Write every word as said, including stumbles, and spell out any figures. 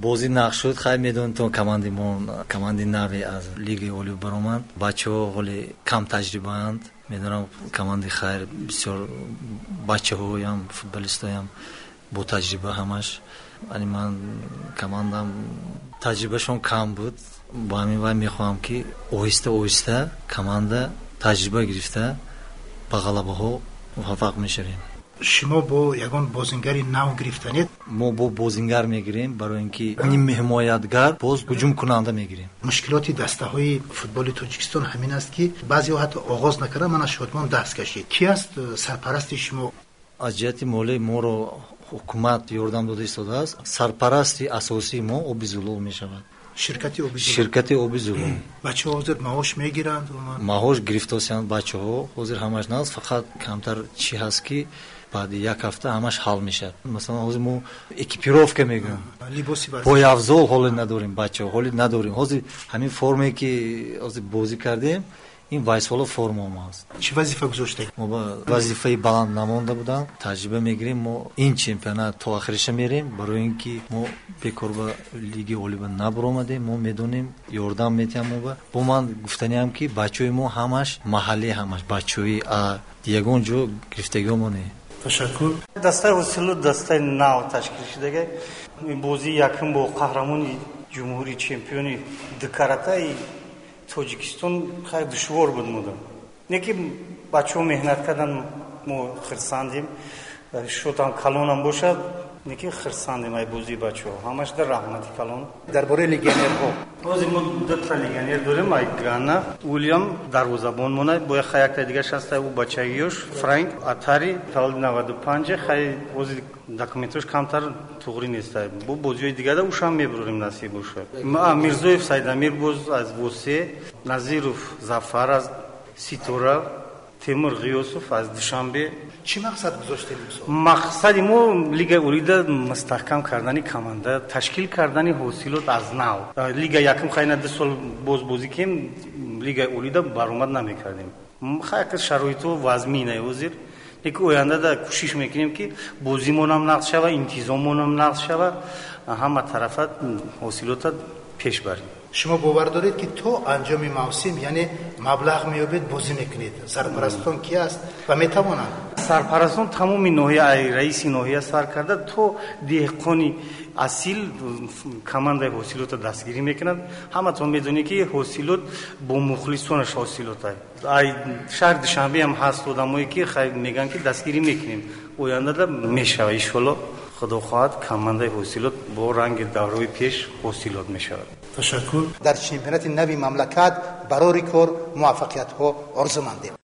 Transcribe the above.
бозӣ нақш шуд, хай медонед то команди мо команди нави аз лигаи оли бароманд. Бачаҳо ҳоли кам таҷрибаанд. Медонам команди хайр бисёр бачаҳоям футболистоям бо таҷриба ҳамаш. Ани ман командам таҷрибашон кам буд. Ба ҳамин вай мехоҳам ки оҳиста оҳиста команда таҷриба гирифта ба ғалабаҳо муваффақ мешавем. шумо бо ягон бозингари нав гирифтанед? мо бо бозингар мегирем, барои ин ки нимми ҳимоятгар боз ҳуҷум кунанда мегирем. мушкилоти дастаҳои футболи Тоҷикистон ҳамин аст ки баъзеҳо ҳатто оғоз накарда мана Шодмон даст кашид. Ки аст сарпарасти шумо? аз ҷиҳати молия моро ҳукумат ёрдам дода истодааст. Сарпарасти асосии мо Оби Зулул мешавад. ширкати Оби Зулул. Ширкати Оби Зулул. бачаҳо ҳозир маош мегиранд? маош гирифтосиянд бачаҳо ҳозир ҳамаш наст, фақат камтар чӣ ҳаст ки баъди як ҳафта ҳамаш ҳал мешавад. Масалан ҳозир мо экипировка мегӯем, появзол ҳоли надорем, бачаҳо ҳоли надорем. ҳозир ҳамин формае ки ҳозир бозӣ кардем, ин вайсола формаам аст. чӣ вазифа гузоштед? мо ба вазифаи баланд намонда будам, таҷриба мегирем. мо ин чемпионат то охириша мерем, барои ин ки мо бекор ба лиги олиба набаромадем. мо медонем ёрдам метиҳам. мо ба бо ман гуфтаниам ки бачаҳои мо ҳамаш маҳаллӣ, ҳамаш бачаҳои а ягон ҷо гирифтагиҳомо не. ташаккур. дастаи ҳосилот дастаи нав ташкил шудага бозӣ якум бо қаҳрамони ҷумҳури чемпиони дукаратаи Тоҷикистон хеле душвор буд муда. Не ки бачаҳо меҳнат кардан, мо хирсандем, шотам калонам бошад, не ки хирсандем ай бозии бачаҳо. ҳамаш дар раҳмати калон. дар бораи легионерҳо ҳозир мо дута легионер дорем, ай Гана, Уильям дарвозабон монад, бо як якта дигар шаста у бачагиёш, Франк Атари, таваллуди наваду панҷ, хай ҳозир документош камтар туғри нест. бо бозиҳои дигар ушам мебурем насиб бошад. Мирзоев Сайдамир боз аз Восе, Назиров Зафар аз Ситора, Темур Ғиёсов аз Душанбе. чӣ мақсад гузоштед? мақсади мо лигаи олида мустаҳкам кардани команда, ташкил кардани ҳосилот аз нав. лига якум хайна ду сол боз бозӣ кем, лигаи олида баромад намекардем. хайка шароитҳо вазминай ҳозир, лекин ояндада кӯшиш мекунем ки бозимонам нақд шава, интизомонам нақд шава, ҳама тарафа ҳосилота пеш барем. шумо бовар доред ки то анҷоми мавсим, яъне маблағ меёбед, бозӣ мекунед? сарпарастон ки аст ва метавонанд? сарпарастон тамоми ноҳия, раиси ноҳия сар карда то деҳқони асил командаи ҳосилота дастгирӣ мекунад. ҳаматон медонед ки ҳосилот бо мухлисонаш ҳосилот ай ай шаҳри Душанбе ҳам ҳаст одамое ки хай мегӯянд ки дастгирӣ мекунем, ояндада мешава иншоалло. худо хоҳад командаи ҳосилот бо ранги даврои пеш ҳосилот мешавад. ташаккур. дар чемпионати нави мамлакат барори кор муваффақиятҳо орзумандем.